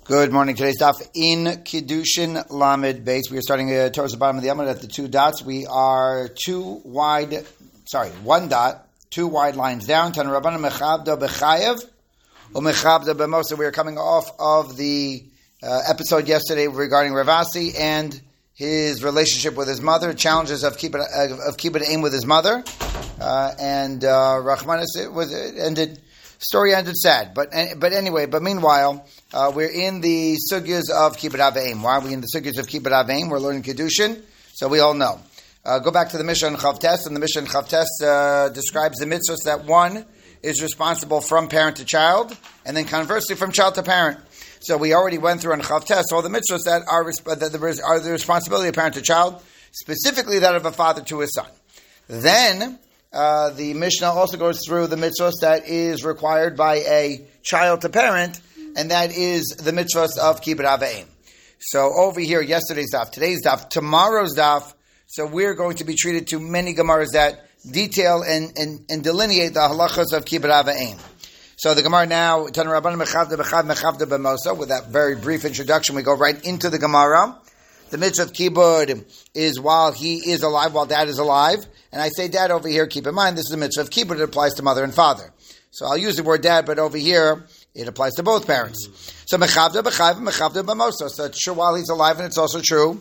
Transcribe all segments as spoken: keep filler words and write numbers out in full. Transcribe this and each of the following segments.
Good morning. Today's daf in Kiddushin Lamed Beis. We are starting uh, towards the bottom of the Amud at the two dots. We are two wide, sorry, one dot, two wide lines down. Tan Rabbanan Mechavda B'chayev or Mechavda B'mosa. We are coming off of the uh, episode yesterday regarding Ravasi and his relationship with his mother, challenges of kibbud uh, of kibbud aim with his mother, uh, and uh, Rachmanis it was it ended. Story ended sad, but but anyway. But meanwhile, uh, we're in the sugyas of kibbud aveim. Why are we in the sugyas of kibbud aveim? We're learning Kiddushin, so we all know. Uh, go back to the Mishnah in Chavtes, and the Mishnah in Chavtes uh, describes the mitzvahs that one is responsible from parent to child, and then conversely from child to parent. So we already went through in Chavtes all the mitzvahs that are that are the responsibility of parent to child, specifically that of a father to his son. Then. Uh, the Mishnah also goes through the mitzvahs that is required by a child to parent, and that is the mitzvahs of kibbud aveim. So over here, yesterday's daf, today's daf, tomorrow's daf, so we're going to be treated to many gemaras that detail and, and, and delineate the halachas of kibbud aveim. So the Gemara now, Tan Rabbanan Mechavda B'chav Mechavda B'mosa, with that very brief introduction, we go right into the Gemara. The mitzvah of kibbud is while he is alive, while dad is alive. And I say dad over here, keep in mind, this is the mitzvah of kibbud. It applies to mother and father. So I'll use the word dad, but over here, it applies to both parents. So mechavda b'chayv, mechavda b'mosa. So it's true while he's alive, and it's also true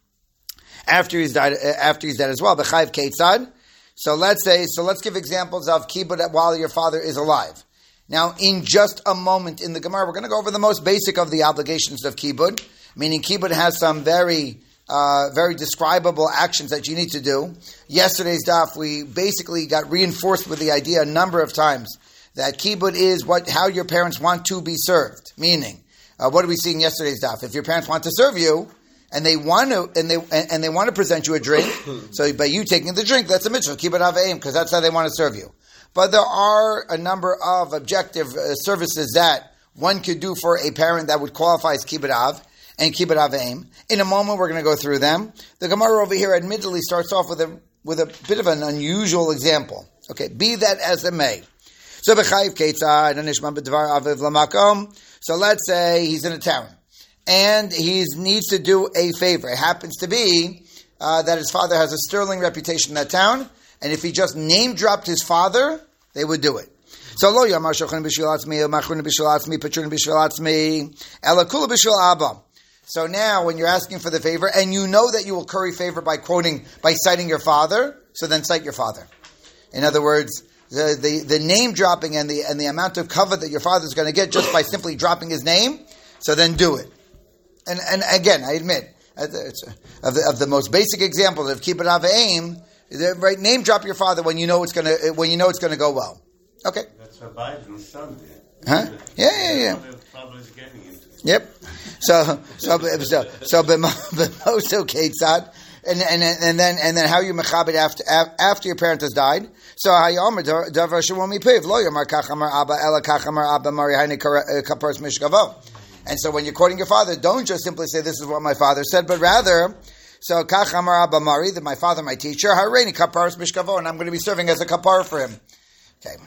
after he's died, after he's dead as well. B'chayv keitzad. So let's say, so let's give examples of kibbud while your father is alive. Now, in just a moment in the Gemara, we're going to go over the most basic of the obligations of kibbud. Meaning kibbud has some very, uh, very describable actions that you need to do. Yesterday's daf, we basically got reinforced with the idea a number of times that kibbud is what how your parents want to be served. Meaning, uh, what do we see in yesterday's daf? If your parents want to serve you and they want to and they and they want to present you a drink, so by you taking the drink, that's a mitzvah kibbud aveim because that's how they want to serve you. But there are a number of objective uh, services that one could do for a parent that would qualify as kibbud av. And kibbud aveim. In a moment, we're going to go through them. The Gemara over here, admittedly, starts off with a with a bit of an unusual example. Okay, be that as it may. So b'chayiv keitzad anishma b'dvar aviv lamakom. So let's say he's in a town and he needs to do a favor. It happens to be uh, that his father has a sterling reputation in that town, and if he just name dropped his father, they would do it. So lo yamar shochan b'shvil atzmi, machron b'shvil atzmi, patron b'shvil atzmi, ela kula b'shvil abba. So now, when you're asking for the favor, and you know that you will curry favor by quoting, by citing your father, so then cite your father. In other words, the, the, the name dropping and the and the amount of cover that your father is going to get just by simply dropping his name, so then do it. And and again, I admit, it's of the, of the most basic examples of kibbud aveim, right? Name drop your father when you know it's going to when you know it's going to go well. Okay. That's what Biden's son did. Huh? Yeah, yeah, yeah. Yep. So, so, so, so, b'moso keitzad, and and and then and then how you mechabed after after your parent has died. So hayomer davar shemom mipiv lo yomar kach amar abba ela kach amar abba mari hayne kaparas mishkavo. And so when you're quoting your father, don't just simply say this is what my father said, but rather, so kach amar abba mari, that my father, my teacher, hayne kaparas mishkavo, and I'm going to be serving as a kapar for him. Okay.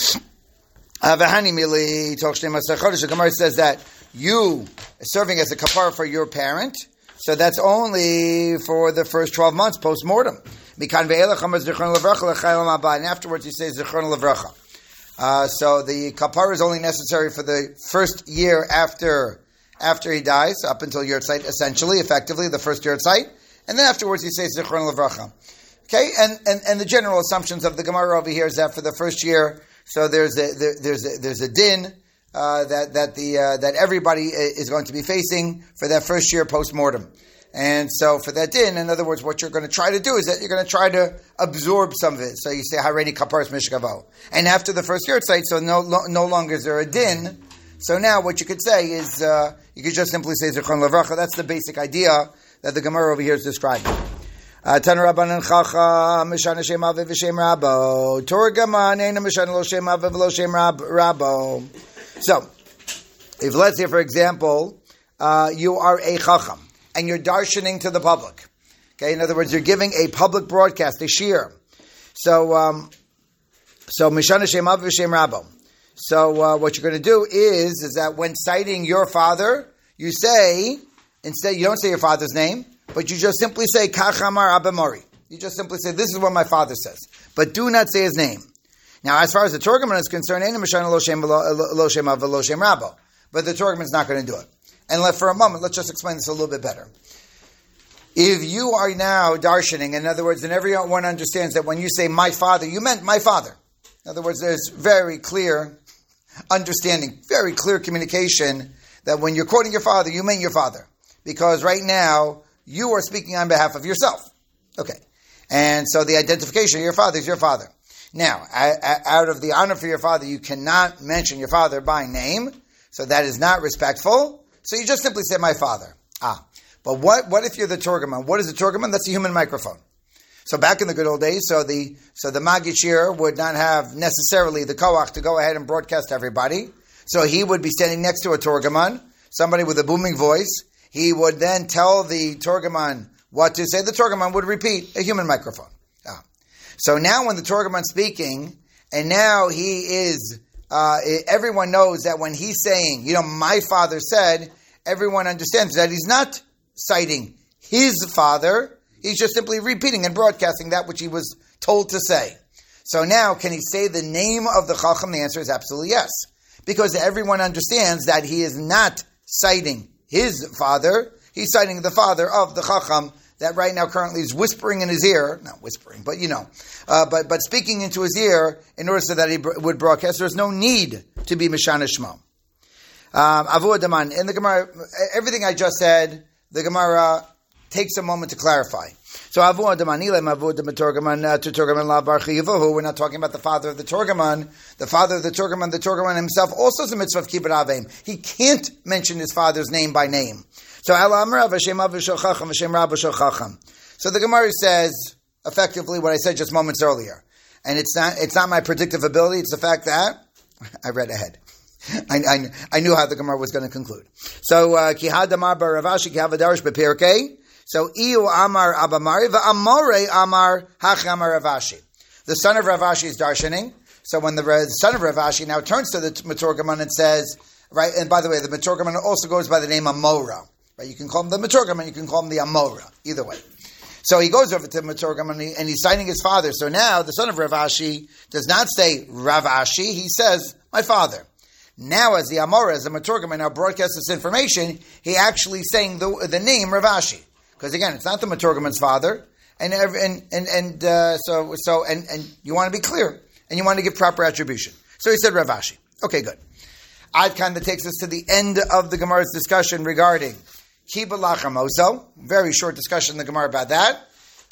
Avahani mili toch shnei masar chodesh. The Gemara says that you serving as a kapara for your parent, so that's only for the first twelve months post-mortem. And afterwards you say zichron levracha. Uh, so the kapara is only necessary for the first year after after he dies, up until yurtzeit, essentially, effectively, the first yurtzeit. And then afterwards you say zichron levracha. Okay, and, and, and the general assumptions of the Gemara over here is that for the first year, so there's a, there, there's a, there's a din, Uh, that that the uh, that everybody is going to be facing for that first year post mortem, and so for that din, in other words, what you're going to try to do is that you're going to try to absorb some of it. So you say Hareni Kaparas Mishkavo, and after the first year site, so no no longer is there a din. So now what you could say is uh, you could just simply say Zichron Levracha. That's the basic idea that the Gemara over here is describing. Tan Rabbanan Chacha Mishana Shem Aviv V'Shem Rabo Torgaman Eina Mishana Lo Shem Aviv Lo Shem Rabo. So, if let's say, for example, uh, you are a chacham and you're darshaning to the public. Okay, in other words, you're giving a public broadcast, a shir. So, um, so mishana shemav v'shem rabo. So, uh, what you're going to do is, is that when citing your father, you say, instead, you don't say your father's name, but you just simply say, Kach amar Abba Mori. You just simply say, this is what my father says. But do not say his name. Now, as far as the Torgoman is concerned, but the Torgoman is not going to do it. And let, for a moment, let's just explain this a little bit better. If you are now darshaning, in other words, and everyone understands that when you say my father, you meant my father. In other words, there's very clear understanding, very clear communication that when you're quoting your father, you mean your father. Because right now, you are speaking on behalf of yourself. Okay. And so the identification of your father is your father. Now, out of the honor for your father, you cannot mention your father by name. So that is not respectful. So you just simply say my father. Ah. But what, what if you're the Torgoman? What is the Torgoman? That's a human microphone. So back in the good old days, so the so the Maggid Shir would not have necessarily the koach to go ahead and broadcast to everybody. So he would be standing next to a Torgoman, somebody with a booming voice. He would then tell the Torgoman what to say. The Torgoman would repeat, a human microphone. Ah. So now when the Torgoman's speaking, and now he is, uh, everyone knows that when he's saying, you know, my father said, everyone understands that he's not citing his father. He's just simply repeating and broadcasting that which he was told to say. So now, can he say the name of the Chacham? The answer is absolutely yes. Because everyone understands that he is not citing his father. He's citing the father of the Chacham that right now currently is whispering in his ear. Not whispering, but you know. Uh, but, but speaking into his ear in order so that he br- would broadcast. There's no need to be Mishana Shmo. Um, Avu Adaman. In the Gemara, everything I just said, the Gemara takes a moment to clarify. So Avu Adamanilem, Avu Adaman to Torgoman La Bar Chiyivahu. We're not talking about the father of the Torgoman. The father of the Torgoman, the Torgoman himself also is a mitzvah of Kibbut Avim. He can't mention his father's name by name. So Ala Amra Vashem Avu Shochacham Vashem Rabba Shochacham. So the Gemara says effectively what I said just moments earlier, and it's not it's not my predictive ability. It's the fact that I read ahead. I, I, I knew how the Gemara was going to conclude. So, Kihad Amar Bar Ravashi Kihadarish Bepirkei. So, Iu Amar Abamari Va'amore Amar Hach Amar Ravashi. The son of Ravashi is darshaning. So, when the, the son of Ravashi now turns to the Metorgaman and says, right, and by the way, the Metorgaman also goes by the name Amora. Right, you can call him the Metorgaman, you can call him the Amora. Either way. So he goes over to Metorgaman and, he, and he's citing his father. So now the son of Ravashi does not say Ravashi, he says, my father. Now, as the Amora, as the Metorgaman now broadcasts this information, he actually is saying the, the name Ravashi. Because again, it's not the Metorgaman's father. And and and, and uh, so so and, and you want to be clear. And you want to give proper attribution. So he said Ravashi. Okay, good. Ad Khan that takes us to the end of the Gemara's discussion regarding Kibbut Lachamoso. Very short discussion in the Gemara about that.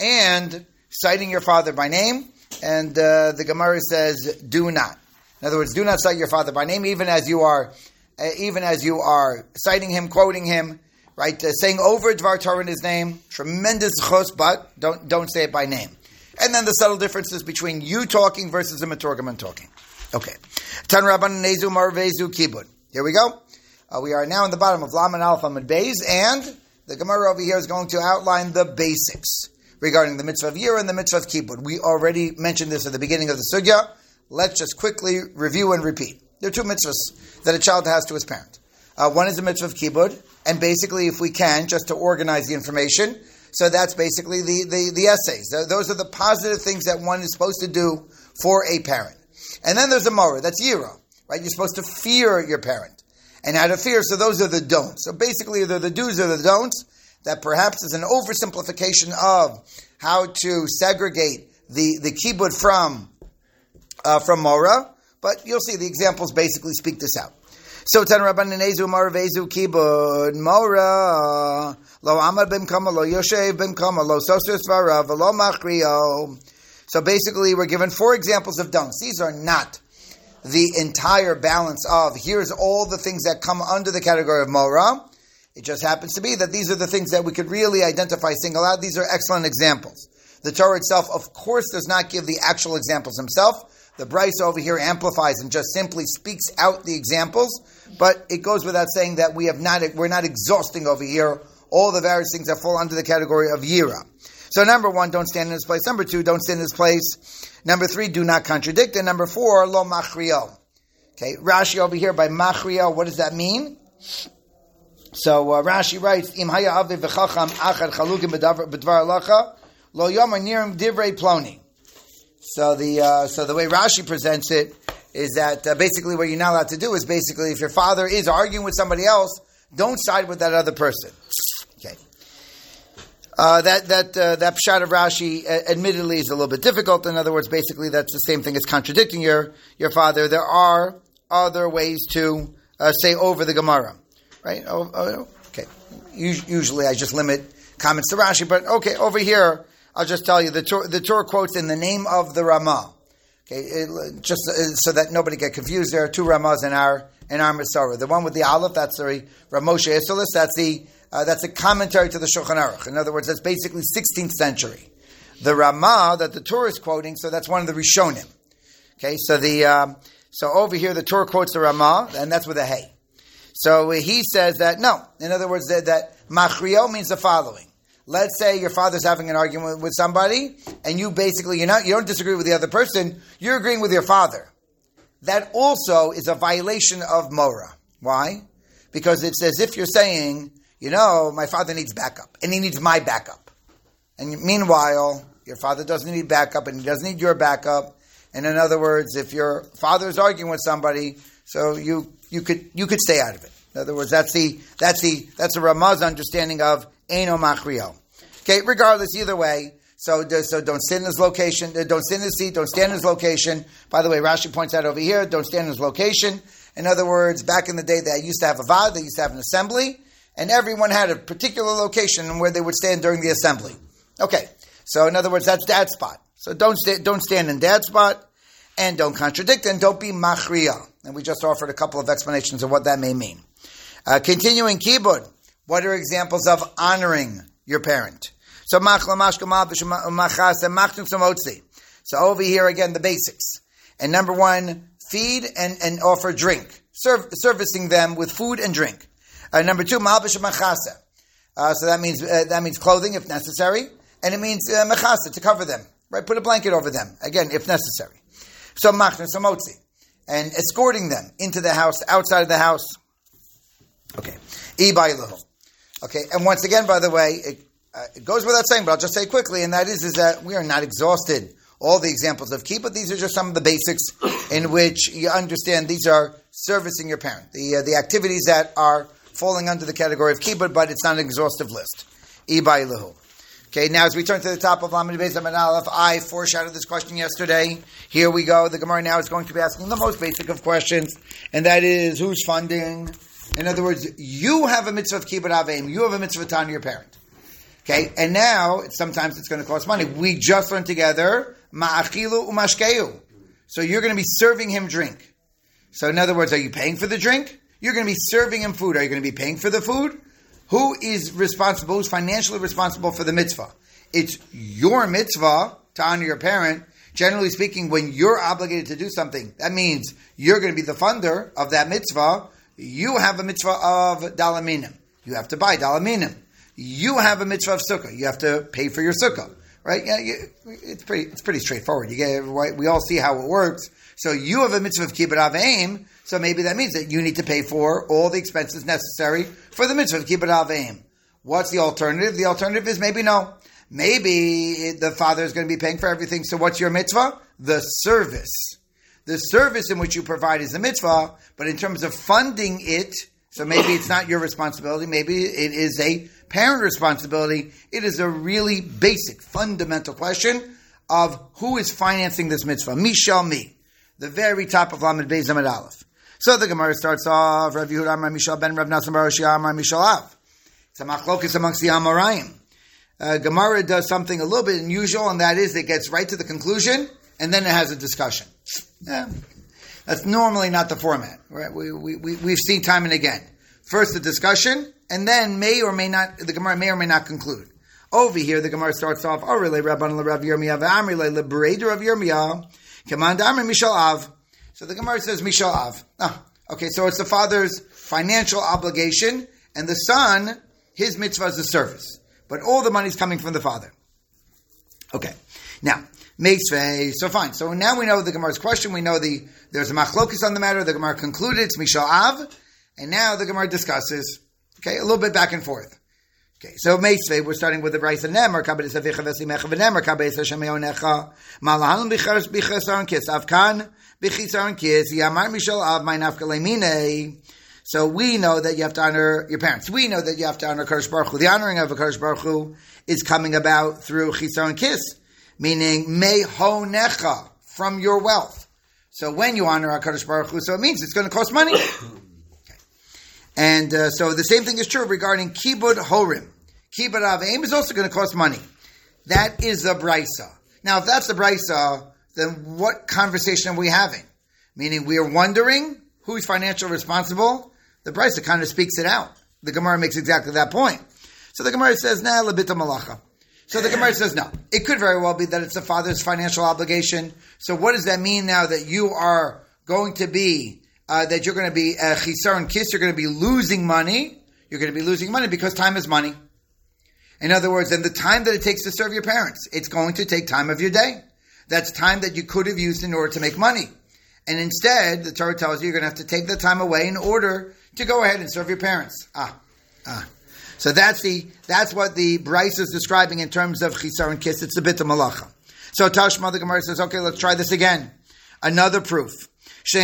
And citing your father by name. And uh, the Gemara says, do not. In other words, do not cite your father by name, even as you are, uh, even as you are citing him, quoting him, right? Uh, saying over Dvar Torah in his name, tremendous chos, but don't don't say it by name. And then the subtle differences between you talking versus the Metorgaman talking. Okay. Tan Rabban Nezu Marvezu Kibud. Here we go. Uh, we are now in the bottom of Laman Alpha Amud Beis, and the Gemara over here is going to outline the basics regarding the mitzvah of Yira and the mitzvah of Kibud. We already mentioned this at the beginning of the sugya. Let's just quickly review and repeat. There are two mitzvahs that a child has to his parent. Uh, one is the mitzvah of Kibud, and basically, if we can, just to organize the information, so that's basically the, the, the essays. Those are the positive things that one is supposed to do for a parent. And then there's the Mora, that's Yira, right? You're supposed to fear your parent. And how to fear, so those are the don'ts. So basically, they're the do's or the don'ts, that perhaps is an oversimplification of how to segregate the, the Kibud from Uh, from Mora, but you'll see the examples basically speak this out. So, Tan Rabban Nezu Mora Vezu Kibud Mora Lo Amar Bim Kama Lo Yoshev Bim Kama Lo Sosus Varav Lo Machrio. So basically, we're given four examples of don'ts. These are not the entire balance of here's all the things that come under the category of Mora. It just happens to be that these are the things that we could really identify, single out. These are excellent examples. The Torah itself, of course, does not give the actual examples himself. The Bryce over here amplifies and just simply speaks out the examples, but it goes without saying that we have not, we're not exhausting over here all the various things that fall under the category of Yira. So number one, don't stand in his place. Number two, don't stand in his place. Number three, do not contradict. And number four, lo machrio. Okay, Rashi over here by machrio, what does that mean? So uh, Rashi writes, Im haya aviv v'chacham achad chalukim b'dvar halacha lo yomar nirim divrei ploni. So the uh, so the way Rashi presents it is that uh, basically what you're not allowed to do is basically if your father is arguing with somebody else, don't side with that other person. Okay. Uh, that that uh, that pshat of Rashi, uh, admittedly, is a little bit difficult. In other words, basically, that's the same thing as contradicting your your father. There are other ways to uh, say over the Gemara, right? Oh, oh, okay. Usually, I just limit comments to Rashi, but okay, over here, I'll just tell you the Torah, the Torah quotes in the name of the Ramah. Okay, it, just uh, so that nobody get confused, there are two Ramahs in our in our Masorah. The one with the Aleph, that's the Ramoshe Isolis, that's the Uh, that's a commentary to the Shulchan Aruch. In other words, that's basically sixteenth century. The Ramah that the Torah is quoting, so that's one of the Rishonim. Okay, so the um, so over here the Torah quotes the Ramah, and that's with a hey. So he says that no. In other words, that, that machrio means the following. Let's say your father's having an argument with, with somebody, and you basically you're not you don't disagree with the other person. You're agreeing with your father. That also is a violation of Morah. Why? Because it's as if you're saying, you know, my father needs backup, and he needs my backup. And meanwhile, your father doesn't need backup, and he doesn't need your backup. And in other words, if your father is arguing with somebody, so you you could you could stay out of it. In other words, that's the that's the that's a Ramah's understanding of Eino Machrio. Okay, regardless, either way. So so don't stand in his location. Don't stand in his seat. Don't stand in his location. By the way, Rashi points out over here, don't stand in his location. In other words, back in the day, they used to have a vad, they used to have an assembly. And everyone had a particular location where they would stand during the assembly. Okay, so in other words, that's dad's spot. So don't sta- don't stand in dad's spot, and don't contradict, and don't be machriya. And we just offered a couple of explanations of what that may mean. Uh, continuing kibud, what are examples of honoring your parent? So So over here again, the basics. And number one, feed and, and offer drink, Serve, servicing them with food and drink. Uh, number two, malbish machasa. Uh, so that means uh, that means clothing if necessary, and it means uh, machasa to cover them. Right, put a blanket over them again if necessary. So machna samotzi, and escorting them into the house, outside of the house. Okay, ibailuhu. Okay, and once again, by the way, it, uh, it goes without saying, but I'll just say quickly, and that is is that we are not exhausted all the examples of keep, but these are just some of the basics in which you understand these are servicing your parent, the uh, the activities that are falling under the category of kibbud, but it's not an exhaustive list. Ibailuhu. Okay, now as we turn to the top of Lamed Beis Amud Aleph, I foreshadowed this question yesterday. Here we go. The Gemara now is going to be asking the most basic of questions, and that is, who's funding? In other words, you have a mitzvah of kibbud aveim. You have a mitzvah to honor your parent. Okay, and now, sometimes it's going to cost money. We just learned together, ma'achilu umashkeu. So you're going to be serving him drink. So in other words, are you paying for the drink? You're going to be serving him food. Are you going to be paying for the food? Who is responsible, who's financially responsible for the mitzvah? It's your mitzvah to honor your parent. Generally speaking, when you're obligated to do something, that means you're going to be the funder of that mitzvah. You have a mitzvah of dalaminim. You have to buy dalaminim. You have a mitzvah of sukkah. You have to pay for your sukkah. Right? Yeah, you, it's pretty it's pretty straightforward. You get right? We all see how it works. So you have a mitzvah of kibbud aveim, so maybe that means that you need to pay for all the expenses necessary for the mitzvah of kibbud aveim. What's the alternative? The alternative is maybe no. Maybe the father is going to be paying for everything. So what's your mitzvah? The service. The service in which you provide is the mitzvah, but in terms of funding it, so maybe it's not your responsibility, maybe it is a parent responsibility. It is a really basic, fundamental question of who is financing this mitzvah. Mi shall mi. The very top of Lamed Beis Amud Aleph. So the Gemara starts off, Rav Yehuda Amar Mishal ben Rav Nassim bar Oshia Amar Mishal Av. It's a machlokus amongst the Amoraim. Uh, Gemara does something a little bit unusual, and that is it gets right to the conclusion, and then it has a discussion. Yeah. That's normally not the format. Right? We, we, we, we've seen time and again. First the discussion, and then may or may not, the Gemara may or may not conclude. Over here, the Gemara starts off, oh, really, Rabban Rav Yirmiyah, V'amri le Bereider Rav Yirmiyah, Command Amri Mishal Av. So the Gemara says Mishal Av. Oh, okay, so it's the father's financial obligation, and the son, his mitzvah is the service. But all the money's coming from the father. Okay. Now, Meisvei, so fine. So now we know the Gemara's question. We know the there's a machlokus on the matter. The Gemara concluded it's Mishal Av. And now the Gemara discusses, Okay, a little bit back and forth. Okay, so Meisvei, we're starting with the Brisa Nemer, Kabbalah Savicha Vesimecha V'Nemer, Kabbalah Hashem Yonecha, Malahan Bichas Bichasaron Kis, Avkan Bichisaron Kis, Yamar Mishal Av, My Nafka Lemine. So we know that you have to honor your parents. We know that you have to honor Kadosh Baruch Hu. The honoring of a Kadosh Baruch Hu is coming about through Chisaron Kis, meaning Mehonecha, from your wealth. So when you honor HaKadosh Baruch Hu, so it means it's going to cost money. Okay. And uh, so the same thing is true regarding Kibud Horim. Kibud Avim is also going to cost money. That is the Brisa. Now, if that's the Brisa, then what conversation are we having? Meaning we are wondering who's financially responsible. The Brisa kind of speaks it out. The Gemara makes exactly that point. So the Gemara says, nah, labita malacha. So the Gemara says, no. It could very well be that it's the father's financial obligation. So what does that mean now that you are going to be, uh, that you're going to be a chisar and kiss, you're going to be losing money. You're going to be losing money because time is money. In other words, and the time that it takes to serve your parents, it's going to take time of your day. That's time that you could have used in order to make money. And instead, the Torah tells you you're going to have to take the time away in order to go ahead and serve your parents. Ah, ah. So that's the that's what the Bryce is describing in terms of chisar and kiss. It's a bit of malacha. So Tashma, the Gemara says, okay, let's try this again. Another proof. Okay.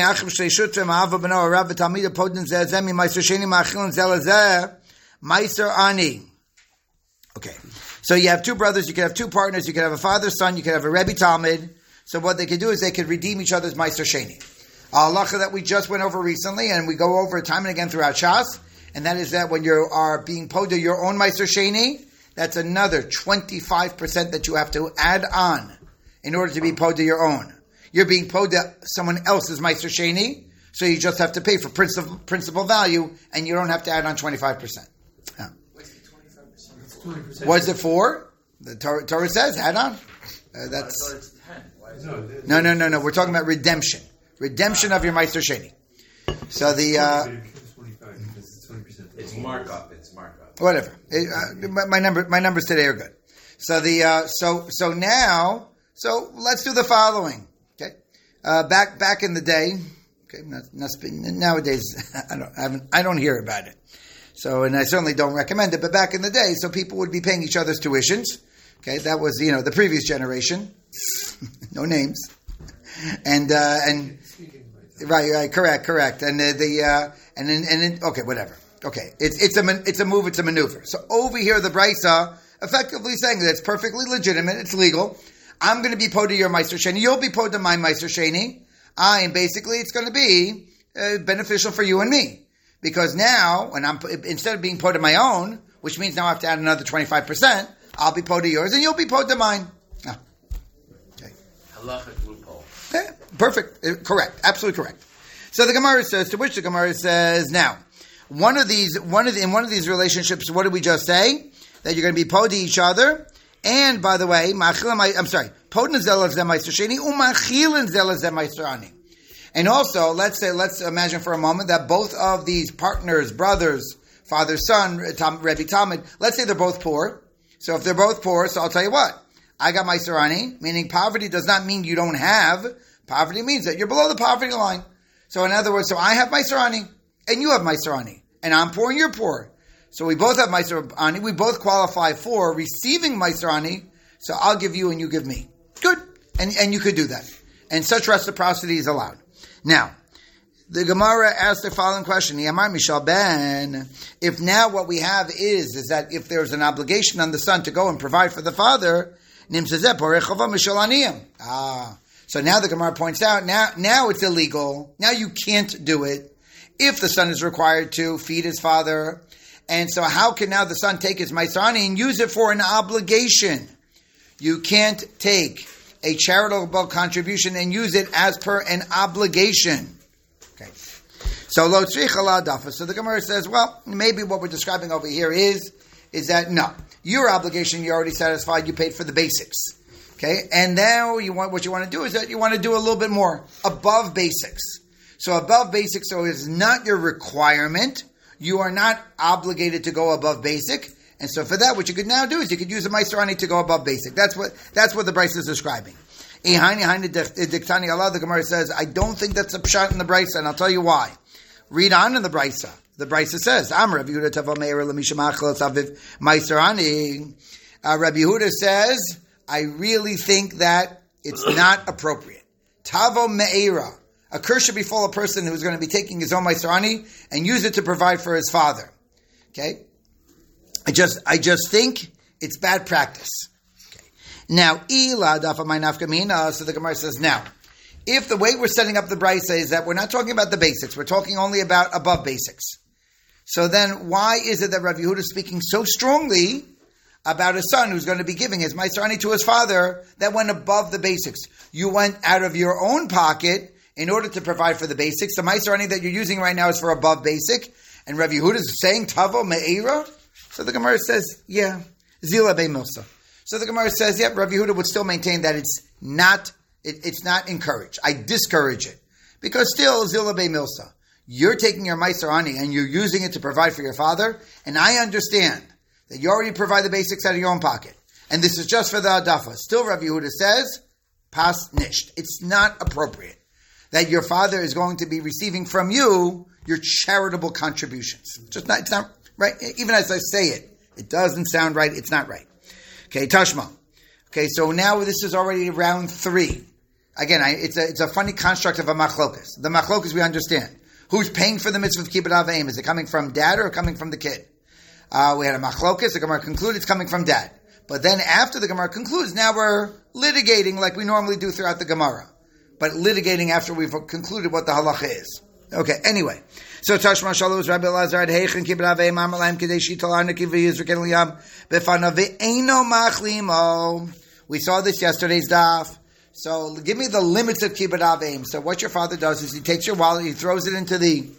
So you have two brothers, you could have two partners, you could have a father, son, you could have a Rebbe Talmud. So what they could do is they could redeem each other's Meiser Sheni. A halacha that we just went over recently, and we go over time and again throughout Shas, and that is that when you are being poda your own Meiser Sheni, that's another twenty-five percent that you have to add on in order to be poda your own. You're being poda someone else's Meiser Sheni, so you just have to pay for principal, principal value, and you don't have to add on twenty-five percent. Yeah. What's the twenty-five percent? It's twenty percent. What's it for? The Torah, Torah says, add on. Uh, that's... No, no, no, no. We're talking about redemption. Redemption of your Meiser Sheni. So the... Uh, it's markup. It's markup. Whatever. It, uh, my, my number, my numbers today are good. So the uh, so so now so let's do the following. Okay, uh, back back in the day. Okay, not, not, nowadays I don't I haven't I don't hear about it. So and I certainly don't recommend it. But back in the day, so people would be paying each other's tuitions. Okay, that was you know the previous generation. No names. And uh, and right, right, correct, correct. And uh, the uh, and then and then okay, whatever. Okay, it's it's a it's a move, it's a maneuver. So over here, the Brisa effectively saying that it's perfectly legitimate, it's legal. I'm going to be poda your Meiser Sheni, you'll be poda my Meiser Sheni. I and basically it's going to be uh, beneficial for you and me because now, when I'm instead of being poda my own, which means now I have to add another twenty-five percent, I'll be poda yours and you'll be poda mine. Ah. Okay. Halachic loophole. Yeah, perfect, uh, correct, absolutely correct. So the Gemara says, to which the Gemara says, now. One of these, one of the, in one of these relationships, what did we just say? That you're going to be poda each other. And by the way, I'm sorry, poda zelah zeh Meiser Sheni, umachilin zelah zeh Meiser Ani. And also, let's say, let's imagine for a moment that both of these partners, brothers, father, son, Rebbe Talmud, let's say they're both poor. So if they're both poor, so I'll tell you what, I got Meiser Ani, meaning poverty does not mean you don't have. Poverty means that you're below the poverty line. So in other words, so I have Meiser Ani. And you have Meiser Ani. And I'm poor and you're poor. So we both have Meiser Ani. We both qualify for receiving Meiser Ani. So I'll give you and you give me. Good. And and you could do that. And such reciprocity is allowed. Now, the Gemara asked the following question. Yamar Mishal Ben. If now what we have is, is that if there's an obligation on the son to go and provide for the father, Ah. So now the Gemara points out, now, now it's illegal. Now you can't do it. If the son is required to feed his father, and so how can now the son take his Meiser Ani and use it for an obligation? You can't take a charitable contribution and use it as per an obligation. Okay. So lo tzricha la dafa. So the Gemara says, well, maybe what we're describing over here is, is that no, your obligation you already satisfied, you paid for the basics. Okay, and now you want what you want to do is that you want to do a little bit more above basics. So above basic, so is not your requirement. You are not obligated to go above basic. And so for that, what you could now do is you could use a Meiser Ani to go above basic. That's what that's what the Brisa is describing. The Gemara says, I don't think that's a pshat in the Brisa, and I'll tell you why. Read on in the Brisa. the Brisa says, Am Rabbi Yehuda Tavo Meir Lemishemachel Saviv Maiserani. Rabbi Yehuda says, I really think that it's not appropriate. Tavo Meira. A curse should befall a person who's going to be taking his own Maiserani and use it to provide for his father. Okay? I just, I just think it's bad practice. Okay. Now, ila dafa my nafkamina. So the Gemara says, now, if the way we're setting up the brisa is that we're not talking about the basics, we're talking only about above basics. So then, why is it that Rav Yehuda is speaking so strongly about a son who's going to be giving his maiserani to his father that went above the basics? You went out of your own pocket in order to provide for the basics. The maiserani that you're using right now is for above basic, and Rav Yehuda is saying tavo me'era. So the Gemara says, yeah, zila be'milsa. So the Gemara says, yeah, Rav Yehuda would still maintain that it's not it, it's not encouraged. I discourage it because still zila be'milsa. You're taking your maiserani and you're using it to provide for your father, and I understand that you already provide the basics out of your own pocket, and this is just for the adafa. Still, Rav Yehuda says, pas nisht. It's not appropriate that your father is going to be receiving from you your charitable contributions. Just not, it's not right. Even as I say it, it doesn't sound right. It's not right. Okay, Tashma. Okay, so now this is already round three. Again, I, it's a it's a funny construct of a machlokas. The machlokas we understand. Who's paying for the mitzvah of kibbut avayim? Is it coming from dad or coming from the kid? Uh, we had a machlokas. The Gemara concluded it's coming from dad. But then after the Gemara concludes, now we're litigating like we normally do throughout the Gemara. But litigating after we've concluded what the halacha is. Okay, anyway. So Tashma Shalom Rabbi Elazar at Heichen Kibbut Avayim Amalayim Kedei Shital Arnaki V'Yizraken Liyam Befana V'Eino Machlimo. We saw this yesterday's daf. So give me the limits of Kibbut Avayim. So what your father does is he takes your wallet, he throws it into the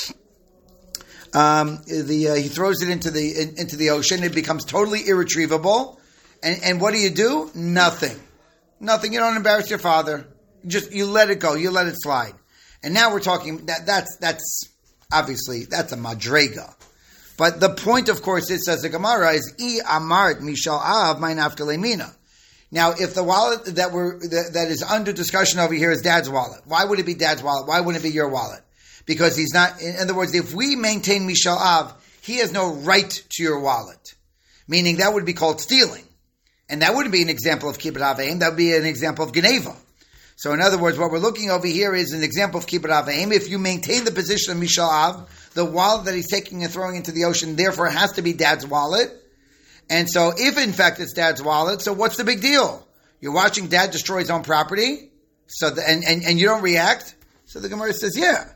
um, the uh, he throws it into the in, into the ocean. It becomes totally irretrievable. And and what do you do? Nothing. Nothing. You don't embarrass your father. Just you let it go. You let it slide. And now we're talking that that's that's obviously that's a madrega. But the point, of course, is says the Gemara is I amart mishal av my nafkalemina. Now, if the wallet that we're that, that is under discussion over here is dad's wallet, why would it be dad's wallet? Why wouldn't it be your wallet? Because he's not. In other words, if we maintain mishal av, he has no right to your wallet. Meaning that would be called stealing, and that wouldn't be an example of kibbut avayim. That would be an example of geneva. So in other words, what we're looking over here is an example of kibbut avayim. If you maintain the position of mishal av, the wallet that he's taking and throwing into the ocean, therefore has to be dad's wallet. And so if in fact it's dad's wallet, so what's the big deal? You're watching dad destroy his own property, so the, and, and, and you don't react? So the Gemara says, yeah.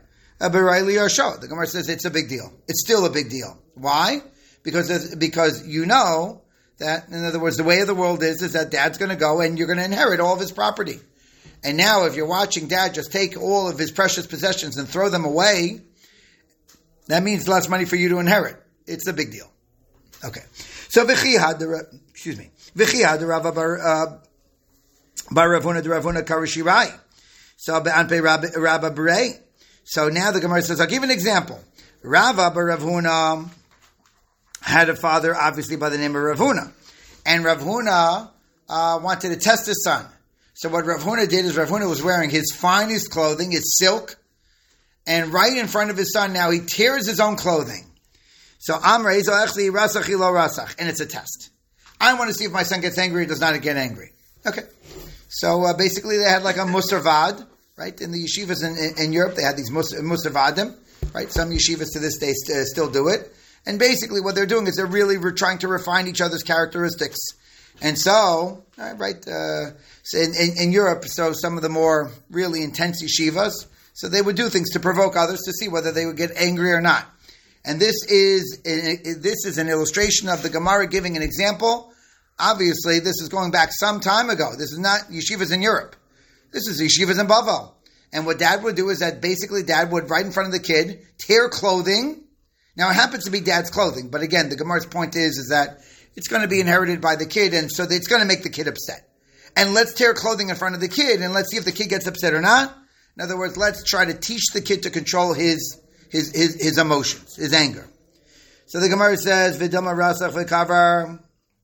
The Gemara says it's a big deal. It's still a big deal. Why? Because because you know that, in other words, the way of the world is, is that dad's going to go and you're going to inherit all of his property. And now if you're watching dad just take all of his precious possessions and throw them away, that means less money for you to inherit. It's a big deal. Okay. So v'chihad, the excuse me, v'chihad the Rava bar uh, bar Ravuna the Ravuna Karashirai. So be'anpei Rabba Berei. So now the Gemara says, I'll give an example. Rava bar Ravuna had a father, obviously by the name of Ravuna, and Ravuna uh, wanted to test his son. So what Ravuna did is Ravuna was wearing his finest clothing, his silk, and right in front of his son now he tears his own clothing. So Amra Izoechli Rasach Ilo Rasach, and it's a test. I want to see if my son gets angry or does not get angry. Okay. So uh, basically they had like a musarvad, right? In the yeshivas in, in, in Europe they had these mus- musarvadim, right? Some yeshivas to this day st- still do it. And basically what they're doing is they're really re- trying to refine each other's characteristics. And so, right, uh, so in, in, in Europe, so some of the more really intense yeshivas, so they would do things to provoke others to see whether they would get angry or not. And this is this is an illustration of the Gemara giving an example. Obviously, this is going back some time ago. This is not yeshivas in Europe. This is yeshivas in Bavel. And what dad would do is that basically dad would, right in front of the kid, tear clothing. Now, it happens to be dad's clothing. But again, the Gemara's point is, is that it's going to be inherited by the kid. And so it's going to make the kid upset. And let's tear clothing in front of the kid. And let's see if the kid gets upset or not. In other words, let's try to teach the kid to control his His, his his emotions, his anger. So the Gemara says, "V'dama rasach v'kavar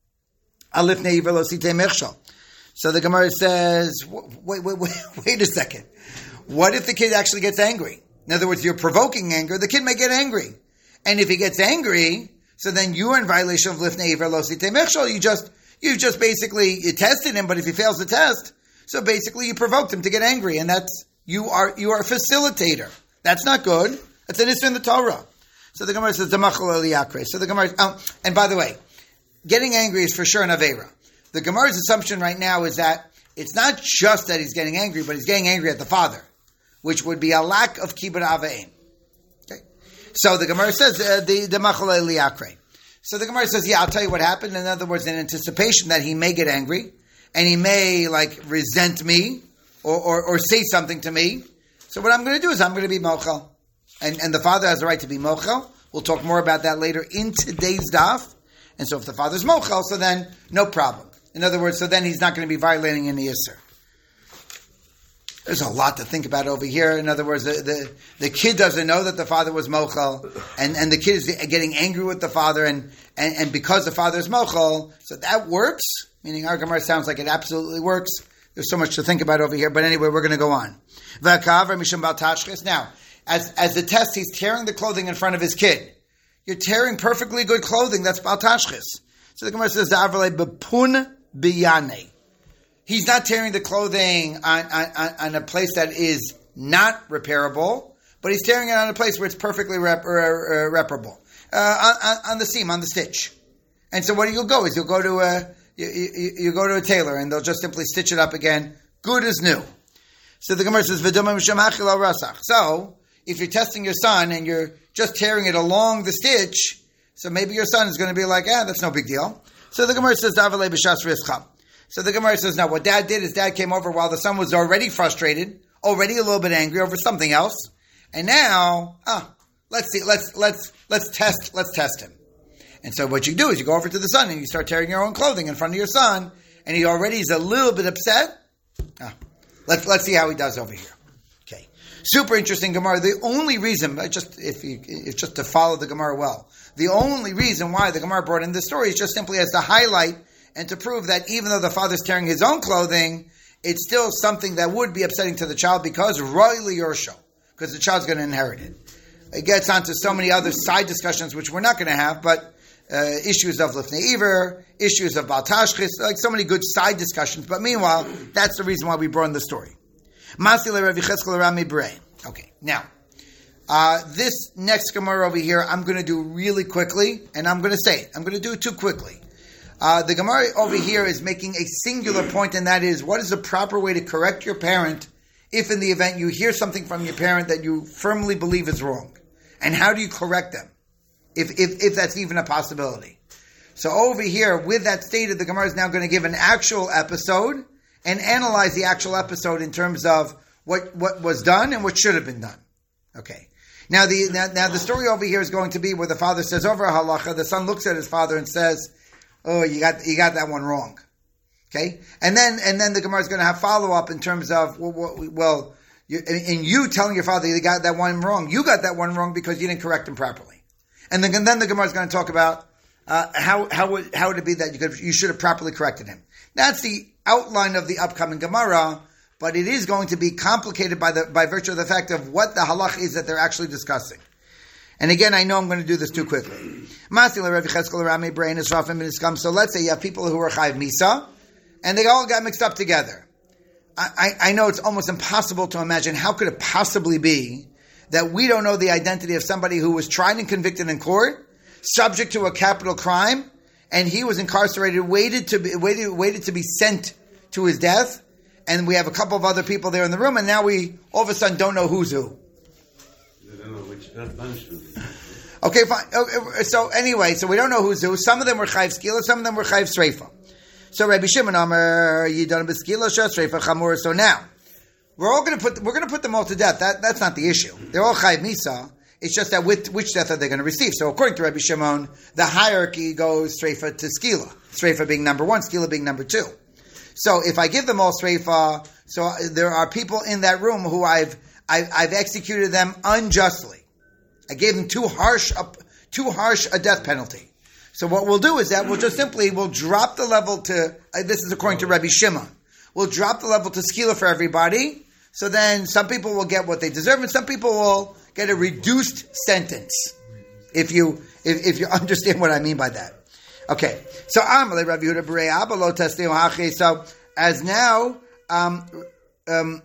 alifnei velosite mechshal." So the Gemara says, "Wait, wait, wait, wait a second. What if the kid actually gets angry? In other words, you're provoking anger. The kid may get angry, And if he gets angry, so then you are in violation of lifnei iver lo sitei mechshol. You just, you just basically, you tested him, but if he fails the test, so basically you provoked him to get angry, and that's, you are, you are a facilitator. That's not good. That's an issue in the Torah. So the Gemara says, Damachol eliyakre. So the Gemara, um, and by the way, getting angry is for sure an Aveira. The Gemara's assumption right now is that it's not just that he's getting angry, but he's getting angry at the father, which would be a lack of kibbud avein. Okay, so the Gemara says uh, the the machal liakre. So the Gemara says, yeah, I'll tell you what happened. In other words, in anticipation that he may get angry and he may like resent me or or, or say something to me. So what I'm going to do is I'm going to be mochel, and and the father has the right to be mochel. We'll talk more about that later in today's daf. And so if the father's mochel, so then no problem. In other words, so then he's not going to be violating any Isser. There's a lot to think about over here. In other words, the, the, the kid doesn't know that the father was mochel, and, and the kid is getting angry with the father, and, and, and because the father is mochel, so that works, meaning our Gemara sounds like it absolutely works. There's so much to think about over here, but anyway, we're going to go on. Now, as, as the test, he's tearing the clothing in front of his kid. You're tearing perfectly good clothing, that's Bal Tashchis. So the Gemara says, bepun biyane. He's not tearing the clothing on, on, on a place that is not repairable, but he's tearing it on a place where it's perfectly rep, uh, uh, reparable. Uh, on, on the seam, on the stitch. And so what you'll go is you'll go to a, you, you, you go to a tailor and they'll just simply stitch it up again, good as new. So the Gemara says, so, if you're testing your son and you're just tearing it along the stitch, so maybe your son is going to be like, ah, that's no big deal. So the Gemara says, Davalei b'shas rizcha. So the Gemara says, no, what dad did is dad came over while the son was already frustrated, already a little bit angry over something else. And now, ah, let's see, let's, let's, let's test, let's test him. And so what you do is you go over to the son and you start tearing your own clothing in front of your son, and he already is a little bit upset. Ah, let's, let's see how he does over here. Okay. Super interesting Gemara. The only reason, just, if you, if just to follow the Gemara well, the only reason why the Gemara brought in this story is just simply as to highlight and to prove that even though the father's tearing his own clothing, it's still something that would be upsetting to the child because royally yorsho, because the child's going to inherit it. It gets onto so many other side discussions which we're not going to have, but uh, issues of lifnei iver, issues of bal tashchis, like so many good side discussions. But meanwhile, that's the reason why we brought in the story. Okay, now uh, this next Gemara over here, I'm going to do really quickly, and I'm going to say it. I'm going to do it too quickly. Uh, the Gemara over here is making a singular point, and that is, what is the proper way to correct your parent if in the event you hear something from your parent that you firmly believe is wrong? And how do you correct them, if if, if that's even a possibility? So over here, with that stated, the Gemara is now going to give an actual episode and analyze the actual episode in terms of what, what was done and what should have been done. Okay. Now the now, now the story over here is going to be where the father says over a halacha, the son looks at his father and says, oh, you got you got that one wrong. Okay, and then and then the Gemara is going to have follow up in terms of well, well you, in you telling your father you got that one wrong, you got that one wrong because you didn't correct him properly. And then, and then the Gemara is going to talk about uh, how how would how would it be that you could you should have properly corrected him. That's the outline of the upcoming Gemara, but it is going to be complicated by the by virtue of the fact of what the halach is that they're actually discussing. And again, I know I'm going to do this too quickly. So let's say you have people who are Chayiv Misa, and they all got mixed up together. I, I, I know it's almost impossible to imagine how could it possibly be that we don't know the identity of somebody who was tried and convicted in court, subject to a capital crime, and he was incarcerated, waited to be, waited, waited to be sent to his death, and we have a couple of other people there in the room, and now we all of a sudden don't know who's who. Okay, fine. So anyway, so we don't know who's who. Some of them were Chayiv Skila, some of them were Chayiv Sreifa. So Rabbi Shimon Amar Yidon B'Skila Shas Sreifa Chamor. So now we're all going to put we're going to put them all to death. That that's not the issue. They're all Chayiv Misa. It's just that with which death are they going to receive? So according to Rabbi Shimon, the hierarchy goes Sreifa to Skila. Sreifa being number one, Skila being number two. So if I give them all Sreifa, so there are people in that room who I've I've, I've executed them unjustly. I gave them too harsh, a, too harsh a death penalty. So what we'll do is that we'll just simply, we'll drop the level to, uh, this is according to Rabbi Shimon, we'll drop the level to Skila for everybody, so then some people will get what they deserve, and some people will get a reduced sentence. If you if, if you understand what I mean by that. Okay. So Amalei Rav Yehuda B'rei Abba Lo Testiu Hachi. So as now um, um,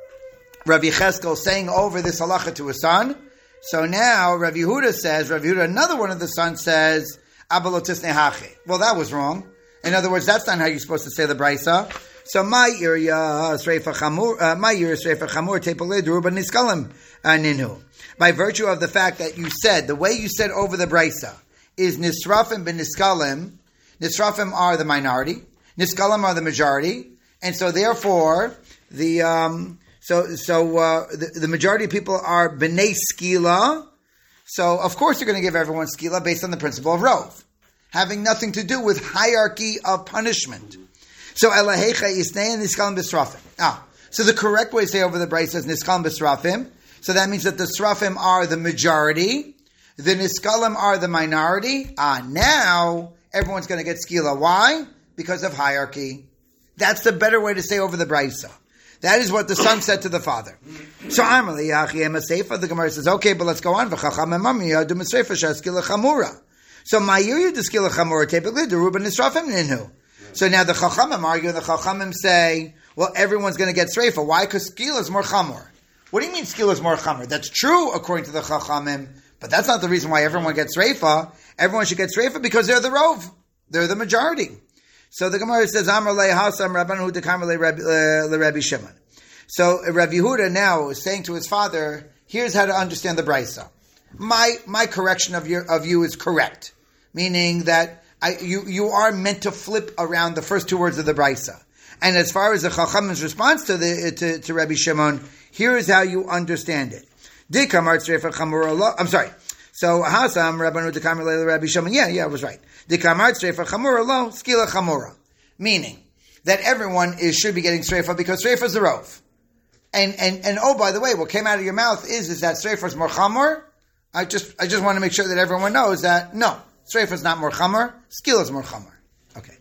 Rav Yecheskel saying over this halacha to his son. So now Rav Yehuda says, Rav Yehuda, another one of the sons says, Abba Lo Testiu Hachi. Well, that was wrong. In other words, that's not how you're supposed to say the brisa. So my area sreifa chamur, my area sreifa chamur tepale deruba niskalim ninu. By virtue of the fact that you said the way you said over the brisa is nisrafim ben niskalim. Nisrafim are the minority, niskalim are the majority, and so therefore the um, so so uh, the, the majority of people are bnei skila. So of course you're going to give everyone skila based on the principle of rov, having nothing to do with hierarchy of punishment. So elahecha isnein niskalim b'srafim. Ah, so the correct way to say over the brisa is niskalim b'srafim. So that means that the srafim are the majority, the niskalim are the minority. Ah, now everyone's going to get skila. Why? Because of hierarchy. That's the better way to say over the brisa. That is what the son said to the father. So Amrli Yachiem Seifa, the Gemara says, okay, but let's go on. V'chacham emami yadu misreifa sheskila chamura. So Ma'ir the skila chamura typically the Ruben nisrafim ninhu. So now the chachamim argue, the chachamim say, well, everyone's going to get sreifa. Why? Because skila is more chamur. What do you mean skila is more chamur? That's true according to the chachamim, but that's not the reason why everyone gets sreifa. Everyone should get sreifa because they're the rov. They're the majority. So the Gemara says, Amar le hasam Rabbanu dekamar le Rabbi Shimon. So Rav Yehuda now is saying to his father, here's how to understand the brisa. My my correction of your of you is correct, meaning that I, you you are meant to flip around the first two words of the brisa. And as far as the Chachamim's response to the to, to Rabbi Shimon, here is how you understand it. Dikamar tzreifa chamura lo. I'm sorry. So hasam Rabbanu dekamar le Rabbi Shimon. Yeah, yeah, I was right. Dikamar tzreifa chamura lo skila chamura, meaning that everyone is should be getting tzreifa because tzreifa is the rov. And, and, and oh, by the way, what came out of your mouth is, is that Sreifa is more chamor. I just, I just want to make sure that everyone knows that, no, Sreifa is not more chamor, Skila is more chamor. Okay.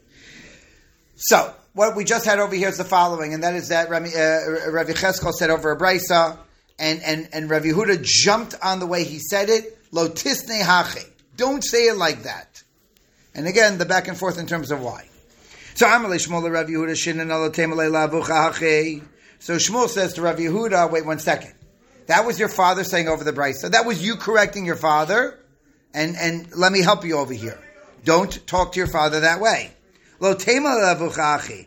So, what we just had over here is the following, and that is that Rabbi, uh, Rabbi Cheskel said over a brisa, and, and, and Rabbi Yehuda jumped on the way he said it, lo tisnei hachi. Don't say it like that. And again, the back and forth in terms of why. So, Amalei Shmuel Rabbi Yehuda shinan alo temalei lavucha hachi. So Shmuel says to Rav Yehuda, wait one second. That was your father saying over the brisa. That was you correcting your father. And, and let me help you over here. Don't talk to your father that way. Lo tema levuchachi.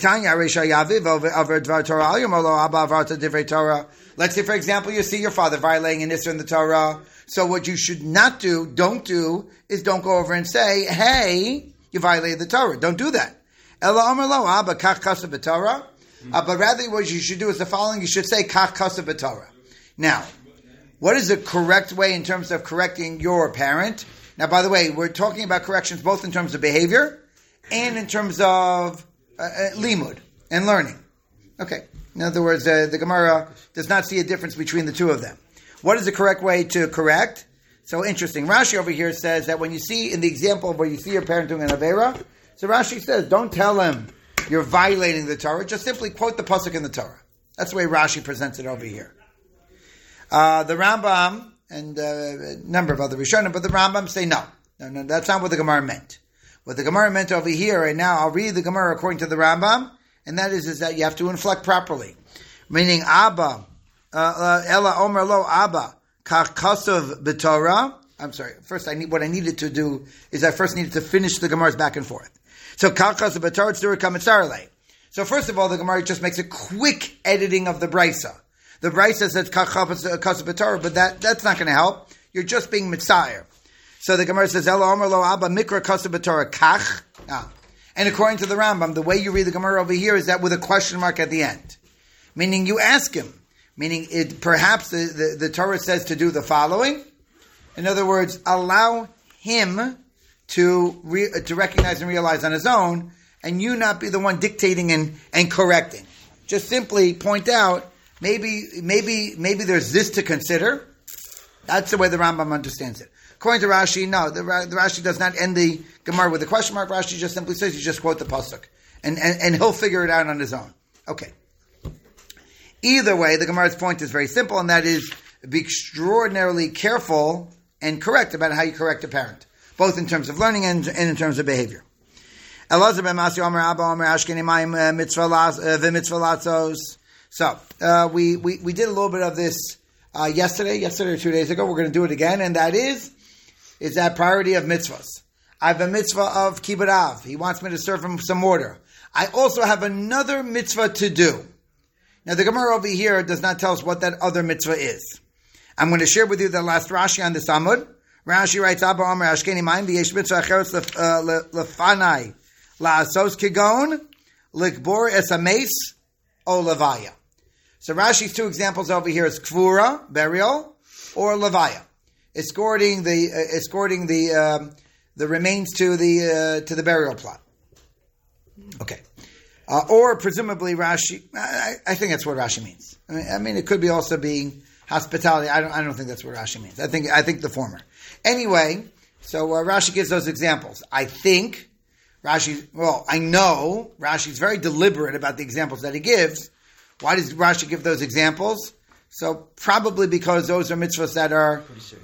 Let's say, for example, you see your father violating an issur in the Torah. So what you should not do, don't do, is don't go over and say, hey, you violated the Torah. Don't do that. Ela omer lo abba kach kasa b'Torah. Uh, but rather what you should do is the following. You should say, Kach Kasa B'Torah. Now, what is the correct way in terms of correcting your parent? Now, by the way, we're talking about corrections both in terms of behavior and in terms of uh, uh, limud and learning. Okay. In other words, uh, the Gemara does not see a difference between the two of them. What is the correct way to correct? So interesting. Rashi over here says that when you see, in the example of where you see your parent doing an Avera, so Rashi says, don't tell him you're violating the Torah. Just simply quote the pasuk in the Torah. That's the way Rashi presents it over here. Uh, the Rambam and uh, a number of other Rishonim, but the Rambam say no. No, no, that's not what the Gemara meant. What the Gemara meant over here, and now I'll read the Gemara according to the Rambam, and that is, is that you have to inflect properly. Meaning, Abba, uh, Ella Omer Lo Abba, Kach Kasav B'Torah. I'm sorry, first I need, what I needed to do is I first needed to finish the Gemara's back and forth. So, so first of all, the Gemara just makes a quick editing of the brisa. The brisa says Kach, but that, that's not going to help. You're just being mitzayer. So the Gemara says, Ela Omer Lo Abba Mikra Kasa B'Torah Kach. Ah. And according to the Rambam, the way you read the Gemara over here is that with a question mark at the end. Meaning you ask him. Meaning it, perhaps the, the, the Torah says to do the following. In other words, allow him to re, to recognize and realize on his own, and you not be the one dictating and, and correcting. Just simply point out, maybe maybe maybe there's this to consider. That's the way the Rambam understands it. According to Rashi, no, the, the Rashi does not end the Gemara with a question mark. Rashi just simply says, you just quote the pasuk, and, and, and he'll figure it out on his own. Okay. Either way, the Gemara's point is very simple, and that is, be extraordinarily careful and correct about how you correct a parent, both in terms of learning and, and in terms of behavior. So, uh, we, we, we did a little bit of this uh, yesterday, yesterday or two days ago. We're going to do it again, and that is, is that priority of mitzvahs. I have a mitzvah of kibbud av. He wants me to serve him some water. I also have another mitzvah to do. Now, the Gemara over here does not tell us what that other mitzvah is. I'm going to share with you the last Rashi on this Amud. Rashi writes, Abba Omer Ashkeni Mayim v'yesh mitzvah acheros lefanai la'asos kigon likbor es hameis o levaya. So Rashi's two examples over here is kvura, burial, or levaya, escorting the uh, escorting the um, the remains to the uh, to the burial plot. Okay, uh, or presumably Rashi. I, I think that's what Rashi means. I mean, I mean, it could be also being hospitality. I don't. I don't think that's what Rashi means. I think. I think the former. Anyway, so uh, Rashi gives those examples. I think Rashi. Well, I know Rashi's very deliberate about the examples that he gives. Why does Rashi give those examples? So probably because those are mitzvahs that are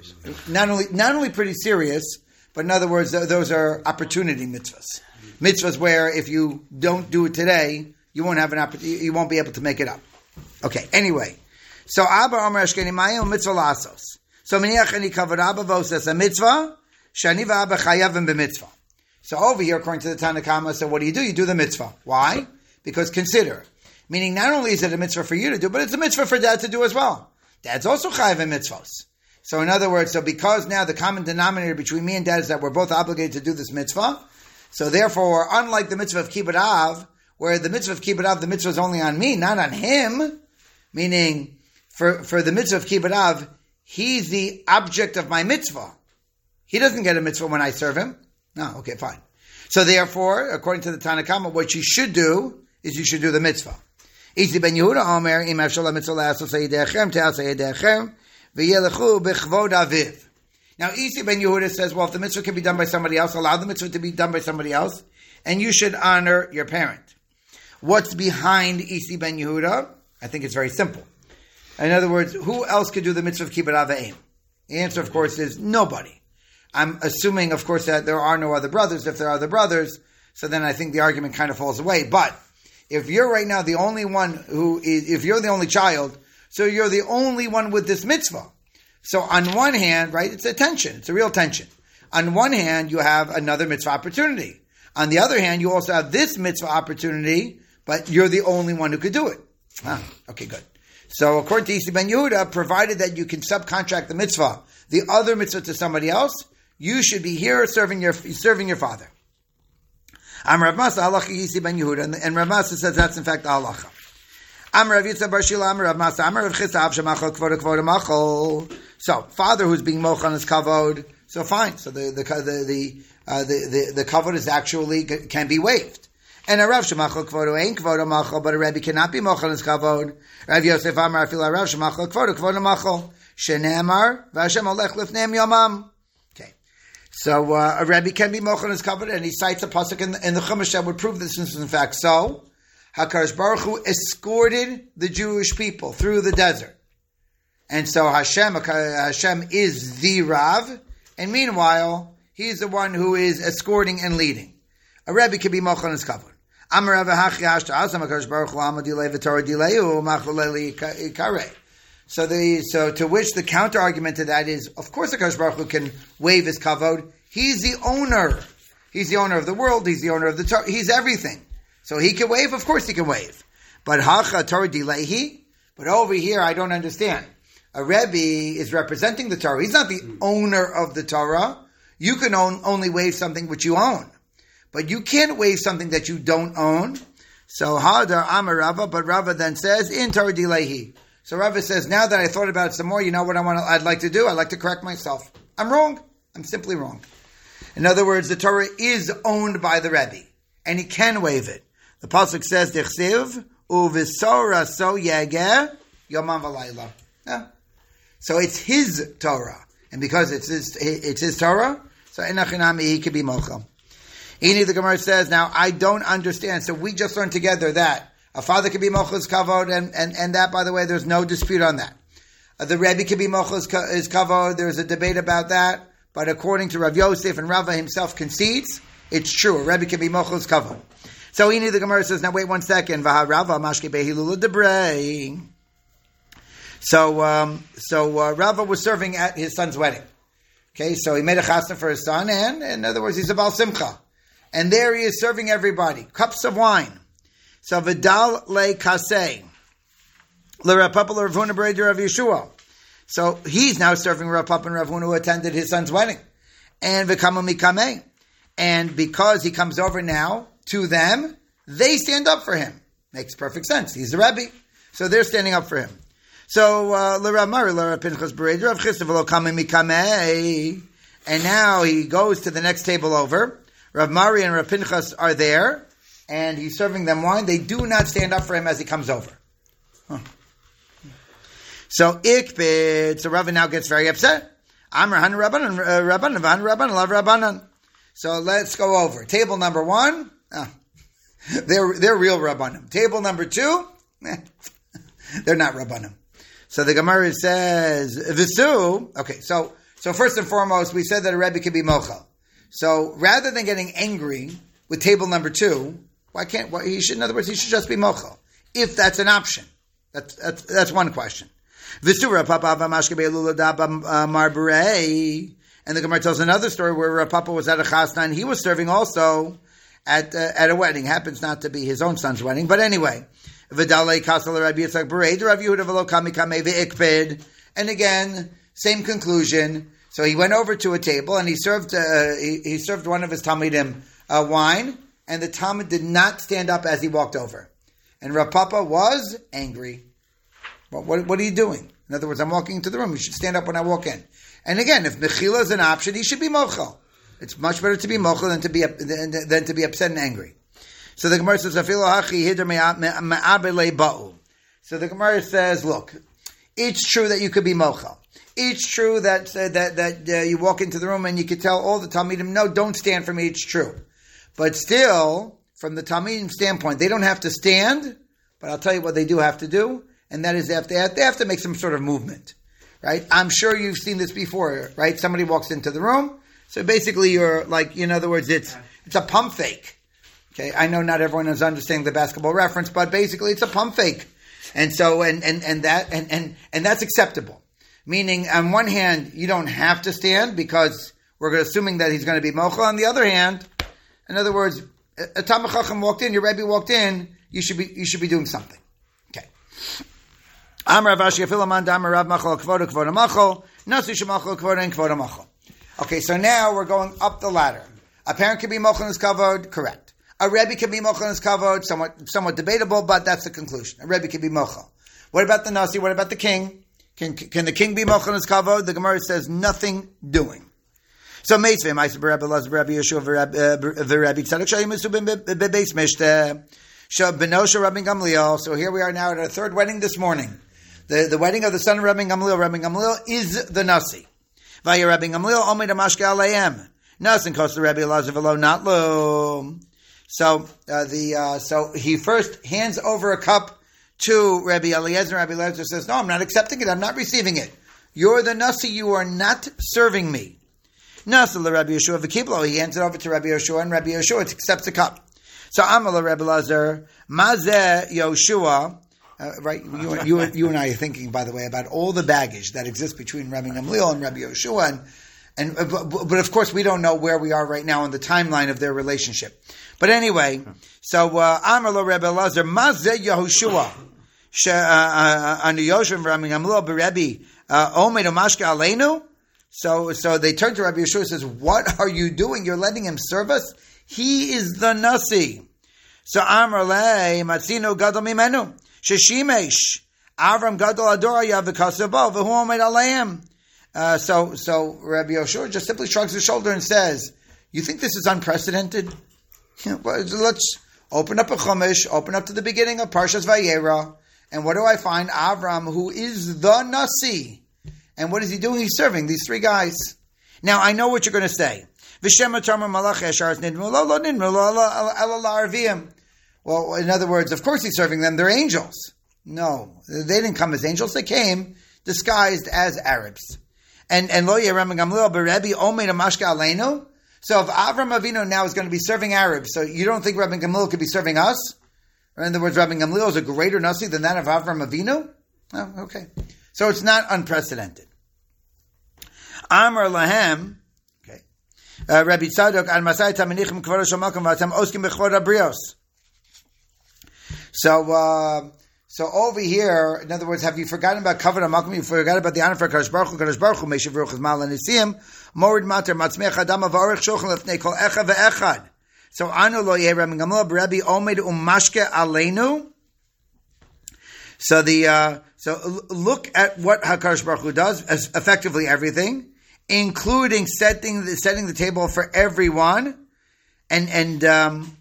not only not only pretty serious, but in other words, those are opportunity mitzvahs. Mitzvahs where if you don't do it today, you won't have an opportunity. You won't be able to make it up. Okay. Anyway, so Abba Omer Ashkeni Mayim mitzvah lasos. So miniach ani kavod Abba v'oses a mitzvah shani v'Abba chayavim b'mitzvah. So over here, according to the Tanna Kama, so what do you do? You do the mitzvah. Why? Because consider. Meaning, not only is it a mitzvah for you to do, but it's a mitzvah for dad to do as well. Dad's also chayav in mitzvahs. So in other words, so because now the common denominator between me and dad is that we're both obligated to do this mitzvah, so therefore, unlike the mitzvah of kibbud av, where the mitzvah of kibbud av, the mitzvah is only on me, not on him, meaning, for, for the mitzvah of kibbud av, he's the object of my mitzvah. He doesn't get a mitzvah when I serve him. No, okay, fine. So therefore, according to the Tanna Kama, what you should do is you should do the mitzvah. Isi ben Yehuda Omer, im afshal mitzvah la'asos ha'yidechem, te'as ha'yidechem, v'yelechu b'chvod aviv. Now, Isi ben Yehuda says, well, if the mitzvah can be done by somebody else, allow the mitzvah to be done by somebody else, and you should honor your parent. What's behind Isi ben Yehuda? I think it's very simple. In other words, who else could do the mitzvah of kibbud av v'eim? The answer, of course, is nobody. I'm assuming, of course, that there are no other brothers. If there are other brothers, so then I think the argument kind of falls away. But if you're right now the only one who is, if you're the only child, so you're the only one with this mitzvah. So on one hand, right, it's a tension. It's a real tension. On one hand, you have another mitzvah opportunity. On the other hand, you also have this mitzvah opportunity, but you're the only one who could do it. Ah, okay, good. So according to Isi ben Yehuda, provided that you can subcontract the mitzvah, the other mitzvah to somebody else, you should be here serving your serving your father. Am Rav Masa halacha Isi ben Yehuda, and Rav Masa says that's in fact the halacha. Am Rav Yitzchak bar Shila, Am Rav Masa, Am Rav Chisa, Av shemachol kvoda kvoda machol. So father who's being moch on his kavod, so fine. So the the the the uh, the, the, the kavod is actually can be waived. And a Rav shemachol kvoda ain't kvoda machol, but a Rebbe cannot be moch on his kavod. Rav Yosef Amar Afil Rav shemachol kvoda kvoda machol. Shenemar v'Hashem olech lifneim yomam. So uh, a Rebbe can be moch on his kavod, and he cites a pasuk in the, in the Chumash that would prove this is in fact so. HaKadosh Baruch Hu escorted the Jewish people through the desert, and so Hashem Hashem is the Rav, and meanwhile he's the one who is escorting and leading. A Rebbe can be moch on his kavod. Amar Rav Hachi Ashta Asam HaKadosh Baruch Hu Amadilei V'Torah Dileu Machleli Karei. So the so to which the counter argument to that is, of course, the HaKadosh Baruch Hu can waive his kavod. He's the owner. He's the owner of the world. He's the owner of the Torah. He's everything. So he can waive. Of course, he can waive. But hacha Torah dilehi. But over here, I don't understand. A Rebbe is representing the Torah. He's not the owner of the Torah. You can own, only waive something which you own, but you can't waive something that you don't own. So hadar amar Rava. But Rava then says in Torah dilehi. So Rava says, now that I thought about it some more, you know what I want? To, I'd like to do? I'd like to correct myself. I'm wrong. I'm simply wrong. In other words, the Torah is owned by the Rebbe, and he can waive it. The pasuk says, "Dichsiv uvisora so yegeh yomam v'layla." Yeah. So it's his Torah, and because it's his, it's his Torah, so enachinami he could be mochel. Ini the Gemara says, now I don't understand. So we just learned together that a father can be mochel his kavod, and, and, and that, by the way, there's no dispute on that. Uh, the Rebbe could be mochel is kavod. There's a debate about that, but according to Rav Yosef and Rava himself concedes, it's true. A Rebbe can be mochel is kavod. So he knew the Gemara says, now wait one second. Vaha Rava mashke behilula debrei. So, um, so uh, Rava was serving at his son's wedding. Okay, so he made a chasna for his son, and in other words, he's a Baal Simcha. And there he is serving everybody. Cups of wine. So Vidal le Kaseh. Le Rav Papa le Rav Huna Bereder of Yeshua. So he's now serving Rav Papa and Rav Huna who attended his son's wedding. And V'kama Mikameh. And because he comes over now to them, they stand up for him. Makes perfect sense. He's the Rebbe. So they're standing up for him. So, uh, Le Rav Mari, Le Rav Pinchas Bereder of Chisda V'lo Kama Mikameh. And now he goes to the next table over. Rav Mari and Rav Pinchas are there, and he's serving them wine. They do not stand up for him as he comes over. Huh. So Ikbid, so Rav now gets very upset. Amr Han Rabbanan, Rabbanan, Van Rabbanan, Love Rabbanan. So let's go over. Table number one, oh, they're they're real Rabbanim. Table number two, eh, they're not Rabbanim. So the Gemara says, Visu, okay, so so first and foremost, we said that a Rebbe could be mochel. So rather than getting angry with table number two, why can't why, he should? In other words, he should just be mochel, if that's an option. That's that's, that's one question. Visura Papa Mashke Be'elula Daba Marberei, and the Gemara tells another story where Papa was at a chasna and he was serving also at uh, at a wedding. Happens not to be his own son's wedding, but anyway. Vidalei Kasal Rabbi Yitzchak Berei Rav Yehuda V'lo Kami Kamei Ve'ikpid, and again same conclusion. So he went over to a table and he served uh, he, he served one of his Talmidim uh, wine, and the Talmud did not stand up as he walked over. And Rav Papa was angry. Well, what, what are you doing? In other words, I'm walking into the room. You should stand up when I walk in. And again, if mechila is an option, he should be mochel. It's much better to be mochel than to be than, than to be upset and angry. So the Gemara says, So the Gemara says, look, it's true that you could be mochel. It's true that uh, that that uh, you walk into the room and you could tell all the Talmidim, no, don't stand for me. It's true, but still, from the Talmidim standpoint, they don't have to stand. But I'll tell you what they do have to do, and that is they have to they have to make some sort of movement, right? I'm sure you've seen this before, right? Somebody walks into the room, so basically you're like, in other words, it's it's a pump fake. Okay, I know not everyone is understanding the basketball reference, but basically it's a pump fake, and so and and and that and and and that's acceptable. Meaning, on one hand, you don't have to stand because we're assuming that he's going to be mochel. On the other hand, in other words, a Talmid Chacham walked in, your Rebbe walked in, you should be you should be doing something. Okay. Okay, so now we're going up the ladder. A parent can be mochel in his kavod, correct. A Rebbe can be mochel in his kavod, somewhat somewhat debatable, but that's the conclusion. A Rebbe can be mochel. What about the Nasi? What about the king? Can, can the king be mochel in his kavod? The Gemara says nothing doing. So Meitzvim, I said, Rabbi Elazar, Rabbi Yeshua, Rabbi Tzadok, Shayimusu bebeis mishteh, Benosha, Rabbi Gamliel. So here we are now at our third wedding this morning. The, the wedding of the son of Rabbi Gamliel. Rabbi Gamliel is the Nasi. Vaya Rabbi Gamliel, Omed Amashke Aleim. Nasin Kosta Rabbi Elazar velo not lo. So uh, the uh, so he first hands over a cup to Rabbi Eliezer. Rabbi Eliezer says, no, I'm not accepting it. I'm not receiving it. You're the Nasi. You are not serving me. Nasi le Rabbi Yeshua v'kiblo. He hands it over to Rabbi Yeshua, and Rabbi Yeshua accepts the cup. So Amal Rabbi Eliezer, Mazeh Yoshua. Uh, right, you, you, you and I are thinking, by the way, about all the baggage that exists between Rabbi Gamliel and Rabbi Yeshua, and and uh, but, but of course we don't know where we are right now in the timeline of their relationship. But anyway, so Amar lo Rabbi Elazar, Mazeh Yehoshua, she Anu Yoshem Rabbi Gamliel beRabbi Omed Umashke Aleinu. So, so they turn to Rabbi Yeshua and says, "What are you doing? You're letting him serve us? He is the Nasi." So Amar le Matzino Gadol Mimenu Sheshimesh Avram Gadol Adoraya v'Kasabo v'Hu Omed Aleim. Uh, so, so Rabbi Yeshua just simply shrugs his shoulder and says, "You think this is unprecedented? Well, let's open up a Chumash, open up to the beginning of Parshas Vayera, and what do I find? Avram, who is the Nasi, and what is he doing? He's serving these three guys. Now, I know what you're going to say. Well, in other words, of course he's serving them. They're angels. No, they didn't come as angels. They came disguised as Arabs. And and lo Rabbi Gamliel beRebbi omeid amashka aleinu. So if Avram Avinu now is going to be serving Arabs, so you don't think Rabbi Gamliel could be serving us? Or in other words, Rabbi Gamliel is a greater Nasi than that of Avram Avinu? Oh, okay. So it's not unprecedented. Amar lahem, okay. Uh, Rabbi Tzadok al Masai taminichim kvoda shomakom v'atam oskim b'chvoda brios. So, uh, so over here, in other words, have you forgotten about kavod hamakom? You forgot about the honor for Kadosh Baruch Hu. Kadosh Baruch Hu meishav ruach mal anisiyim morid mater matzmech adam avarich shochan lefnei kol echad ve'echad. So anu lo yeh Rabbi Gamliel b'Rebbi omed umashke aleinu. So the uh, so look at what HaKadosh Baruch Hu does, as effectively everything, including setting the setting the table for everyone, and and um,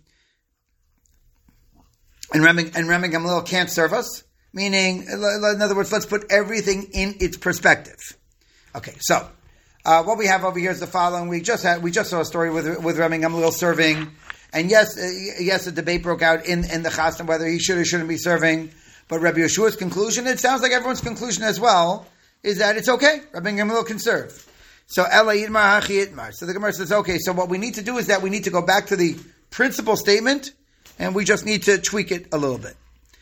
and Rabbi and Rabbi Gamliel can't serve us. Meaning, in other words, let's put everything in its perspective. Okay, so uh, what we have over here is the following: we just had we just saw a story with with Rabbi Gamliel serving, and yes, uh, yes, a debate broke out in in the chasna whether he should or shouldn't be serving. But Rabbi Yeshua's conclusion, it sounds like everyone's conclusion as well, is that it's okay. Rabbi Gamliel can serve. So Ela Yitmar Hachi Yitmar. So the Gemara says, okay, so what we need to do is that we need to go back to the principal statement, and we just need to tweak it a little bit.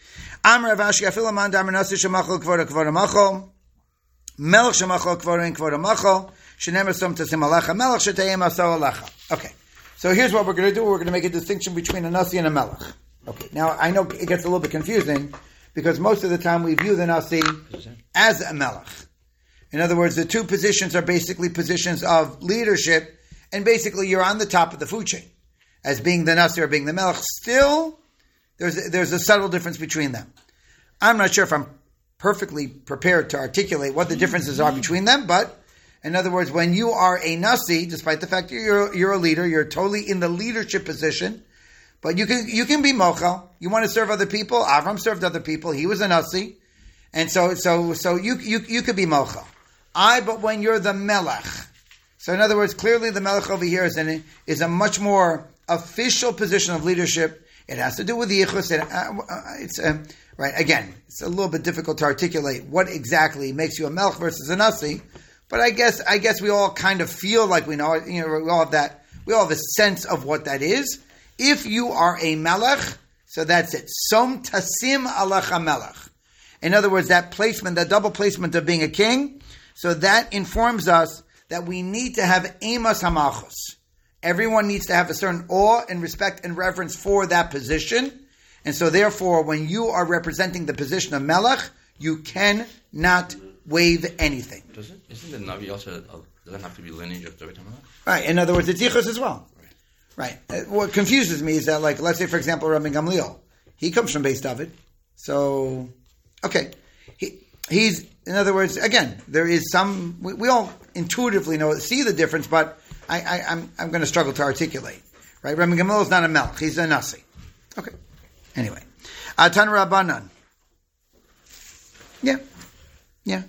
Amar Avashi Afilu Man Damar Nasi Shemachol Kvoda Kvoda Machol Melech Shemachol Kvoda in Kvoda Machol Shenemer Som Tasim Alecha Melech Shetayim Aso Alecha. Okay, so here's what we're going to do. We're going to make a distinction between a Nasi and a Melech. Okay, now I know it gets a little bit confusing, because most of the time we view the Nasi as a Melech. In other words, the two positions are basically positions of leadership, and basically you're on the top of the food chain, as being the Nasi or being the Melech. Still, there's, there's a subtle difference between them. I'm not sure if I'm perfectly prepared to articulate what the differences are between them, but in other words, when you are a Nasi, despite the fact that you're, you're a leader, you're totally in the leadership position, but you can you can be mochel. You want to serve other people. Avram served other people. He was a Nasi, and so so so you you you could be mochel. I but when you're the melech. So in other words, clearly the melech over here is an, is a much more official position of leadership. It has to do with the yichus. It, uh, it's uh, right again. It's a little bit difficult to articulate what exactly makes you a melech versus a Nasi. But I guess I guess we all kind of feel like we know it. You know, we all have that. We all have a sense of what that is. If you are a melech, so that's it. Som tasim alecha melech. In other words, that placement, that double placement of being a king, so that informs us that we need to have emas hamalchus. Everyone needs to have a certain awe and respect and reverence for that position. And so therefore, when you are representing the position of melech, you cannot waive anything. Doesn't, isn't the Navi also, uh, doesn't have to be lineage of David HaMelech? Right. In other words, it's yichus as well. Right. What confuses me is that, like, let's say, for example, Rabbi Gamliel, he comes from Beis David. So, okay. He, he's, in other words, again, there is some, we, we all intuitively know, see the difference, but I, I, I'm, I'm going to struggle to articulate. Right? Rabbi Gamliel is not a melech. He's a Nasi. Okay. Anyway. Atan Rabbanan. Yeah. Yeah.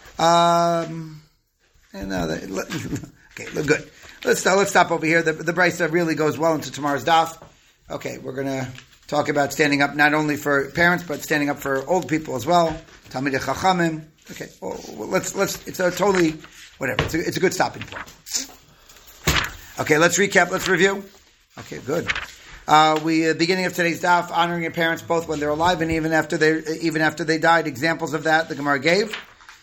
Um, and, uh, okay, look good. Let's uh, let's stop over here. The, the Brisa really goes well into tomorrow's daf. Okay, we're going to talk about standing up not only for parents, but standing up for old people as well. Talmidei Chachamim. Okay, well, let's let's. It's a totally whatever. It's a, it's a good stopping point. Okay, let's recap. Let's review. Okay, good. Uh, we uh, beginning of today's daf, honoring your parents both when they're alive and even after they even after they died. Examples of that the Gemara gave.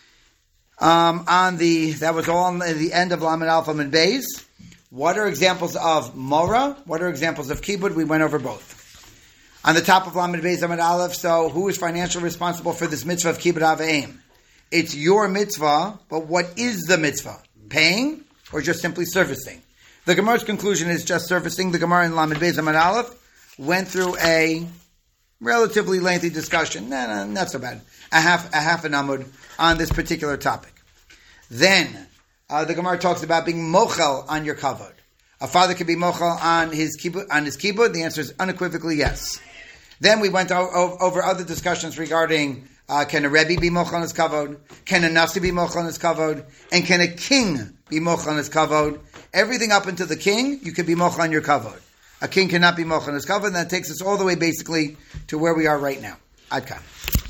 Um, on the that was all on the end of Lamed Alpha and Beis. What are examples of Mora? What are examples of Kibud? We went over both. On the top of Lamed Beis Amud Aleph, so who is financially responsible for this mitzvah of Kibud Av V'Em? It's your mitzvah, but what is the mitzvah? Paying or just simply servicing? The Gemara's conclusion is just servicing. The Gemara in Lamed Beis Amud Aleph went through a relatively lengthy discussion. No, no, not so bad. A half, a half an amud on this particular topic. Then, uh, the Gemara talks about being mochel on your kavod. A father could be mochel on his kibud, on his kibud. The answer is unequivocally yes. Then we went o- o- over other discussions regarding uh, can a Rebbe be mochel on his kavod? Can a Nasi be mochel on his kavod? And can a king be mochel on his kavod? Everything up until the king, you could be mochel on your kavod. A king cannot be mochel on his kavod, and that takes us all the way basically to where we are right now. Ad kan.